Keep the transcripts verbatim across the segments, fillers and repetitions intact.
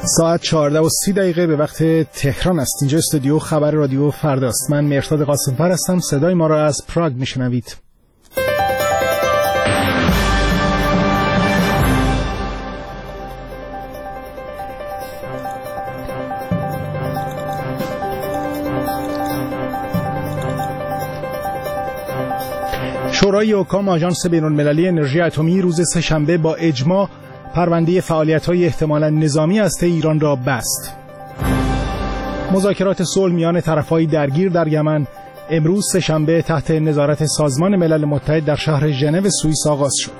ساعت چهارده و سی دقیقه به وقت تهران است. اینجا استودیو خبر رادیو فرداست. من مهرداد قاسم‌فر هستم. صدای ما را از پراگ میشنوید. شورای حکام آژانس بین‌المللی انرژی اتمی روز سه‌شنبه با اجماع پرونده فعالیت‌های احتمالاً نظامی هسته ایران را بست. مذاکرات صلح میان طرف‌های درگیر در یمن امروز سه‌شنبه تحت نظارت سازمان ملل متحد در شهر ژنو سوئیس آغاز شد.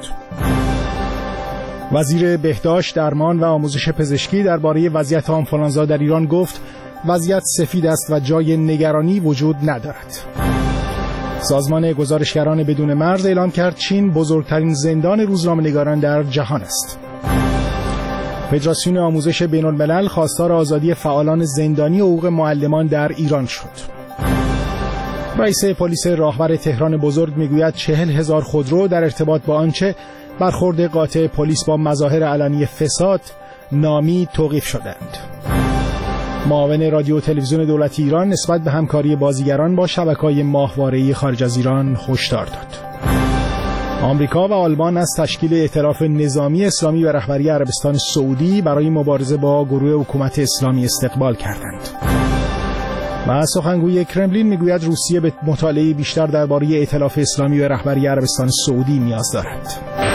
وزیر بهداشت، درمان و آموزش پزشکی درباره وضعیت آنفولانزا در ایران گفت وضعیت سفید است و جای نگرانی وجود ندارد. سازمان گزارشگران بدون مرز اعلام کرد چین بزرگترین زندان روزنامه‌نگاران در جهان است. فدراسیون آموزش بین‌الملل خواستار آزادی فعالان زندانی و حقوق معلمان در ایران شد. رئیس پلیس راهور تهران بزرگ میگوید چهل هزار خودرو در ارتباط با آنچه برخورد قاطع پلیس با مظاهر علنی فساد نامی توقیف شدند. معاون رادیو و تلویزیون دولتی ایران نسبت به همکاری بازیگران با شبکه‌های ماهواره‌ای خارج از ایران هشدار داد. آمریکا و آلمان از تشکیل ائتلاف نظامی اسلامی به رهبری عربستان سعودی برای مبارزه با گروه حکومت اسلامی استقبال کردند. و سخنگوی کرملین میگوید روسیه به مطالعه بیشتر درباره ائتلاف اسلامی به رهبری عربستان سعودی نیاز دارد.